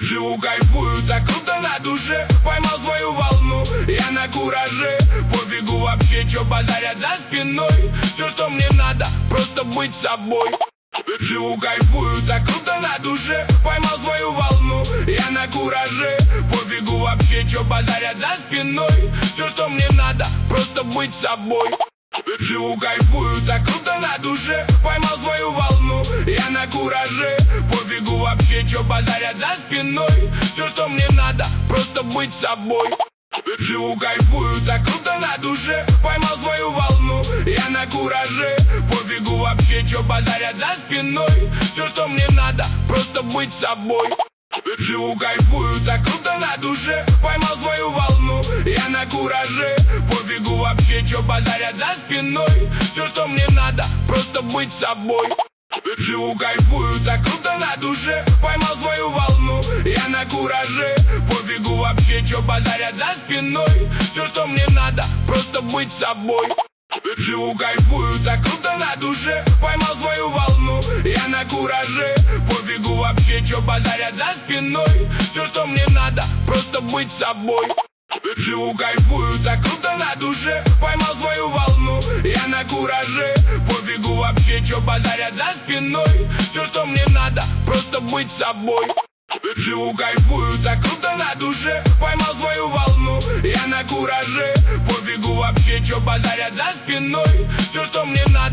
Живу, кайфую, так круто на душе. Поймал свою волну, я на кураже. Пофигу вообще, чё базарят за спиной. Все, что мне надо, просто быть собой. Живу, кайфую, так круто на душе. Поймал свою волну, я на кураже. Пофигу вообще, чё базарят за спиной. Все, что мне надо, просто быть собой. Живу, кайфую, так круто на душе. Поймал свою волну, я на кураже. Пофигу вообще, чё базарят за спиной. Все, что мне надо, просто быть собой. Живу, кайфую, так круто на душе. Поймал свою волну, я на кураже. Пофигу вообще, чё базарят за спиной. Все, что мне надо, просто быть собой. Живу, кайфую, так круто на душе. Поймал свою волну, я на кураже. Пофигу вообще, чё базарят за спиной. Все, что мне надо, просто быть собой. Живу, кайфую, так круто на душе. Поймал свою волну, я на кураже. Пофигу вообще, чё базарят за спиной. Все, что мне надо, просто быть собой. Живу, кайфую, так круто на душе. Поймал свою волну, я на кураже. Пофигу вообще, чё базарят за спиной. Все, что мне надо, просто быть собой. Живу, кайфую, так круто на душе. Поймал свою волну, я на кураже. Пофигу вообще, чё базарят за спиной. Все, что мне надо, просто быть собой. Живу, кайфую, так круто на душе. Поймал свою волну, я на кураже. Пофигу вообще, чё базарят за спиной. Все, что мне надо,